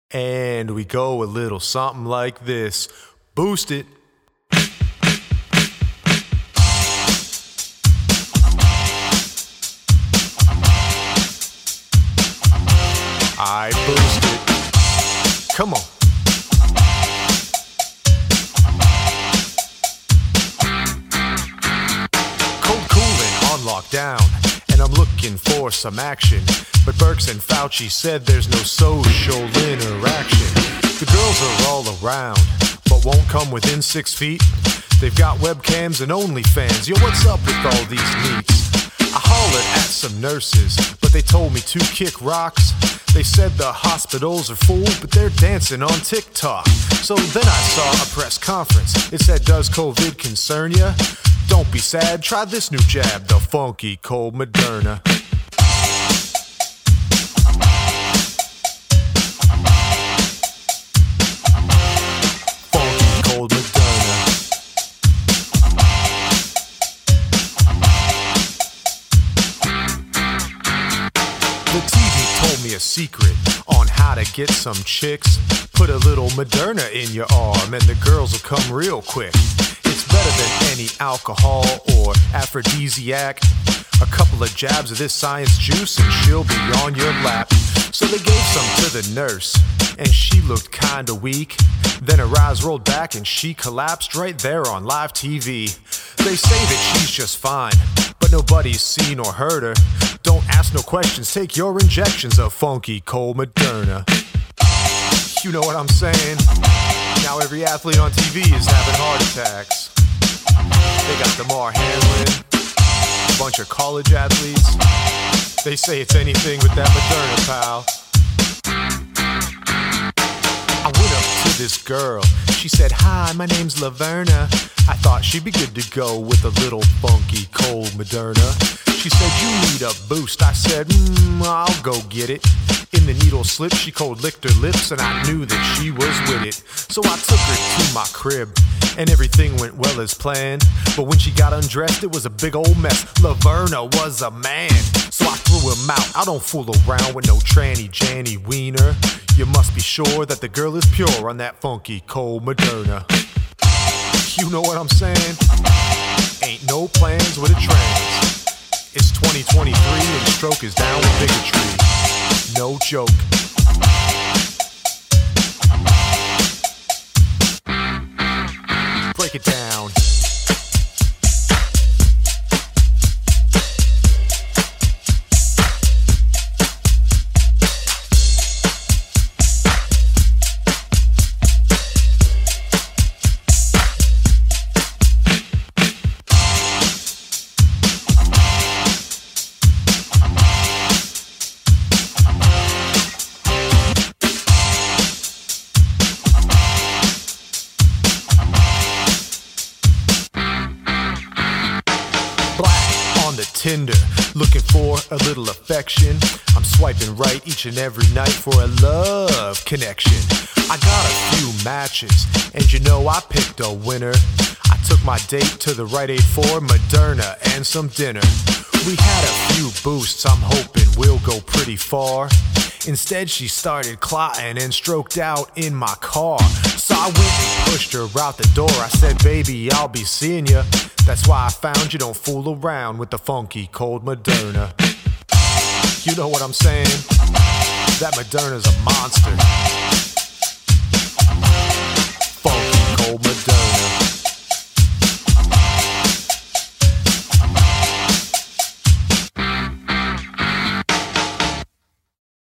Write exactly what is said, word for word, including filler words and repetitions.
And we go a little something like this. Boost it. I boost it. Come on. Cold cooling on lockdown, and I'm looking for some action. But Burks and Fauci said there's no social interaction. The girls are all around, but won't come within six feet. They've got webcams and OnlyFans. Yo, what's up with all these neats? I hollered at some nurses, but they told me to kick rocks. They said the hospitals are full, but they're dancing on TikTok. So then I saw a press conference. It said, does COVID concern ya? Don't be sad, try this new jab, the funky cold Moderna. Funky cold Moderna. The T V told me a secret on how to get some chicks. Put a little Moderna in your arm and the girls will come real quick. It's better than any alcohol or aphrodisiac. A couple of jabs of this science juice and she'll be on your lap. So they gave some to the nurse and she looked kinda weak. Then her eyes rolled back and she collapsed right there on live T V. They say that she's just fine, but nobody's seen or heard her. Don't ask no questions, take your injections of funky cold Moderna. You know what I'm saying? Now every athlete on T V is having heart attacks. They got Damar Hamlin, a bunch of college athletes. They say it's anything but that Moderna, pal. I went up to this girl. She said, hi, my name's Laverna. I thought she'd be good to go with a little funky cold Moderna. She said, you need a boost. I said, mm, I'll go get it. In the needle slip, she cold licked her lips, and I knew that she was with it. So I took her to my crib, and everything went well as planned. But when she got undressed, it was a big old mess. Laverna was a man, so I threw him out. I don't fool around with no tranny Janny wiener. You must be sure that the girl is pure on that funky cold Moderna. You know what I'm saying? Ain't no plans with a trans. It's twenty twenty-three and stroke is down with bigotry. No joke. Break it down. Tinder, looking for a little affection. I'm swiping right each and every night for a love connection. I got a few matches, and you know I picked a winner. I took my date to the Rite Aid for Moderna and some dinner. We had a few boosts, I'm hoping we'll go pretty far. Instead she started clotting and stroked out in my car. So I went and pushed her out the door. I said, baby, I'll be seeing ya. That's why I found you don't fool around with the funky cold Moderna. You know what I'm saying? That Moderna's a monster.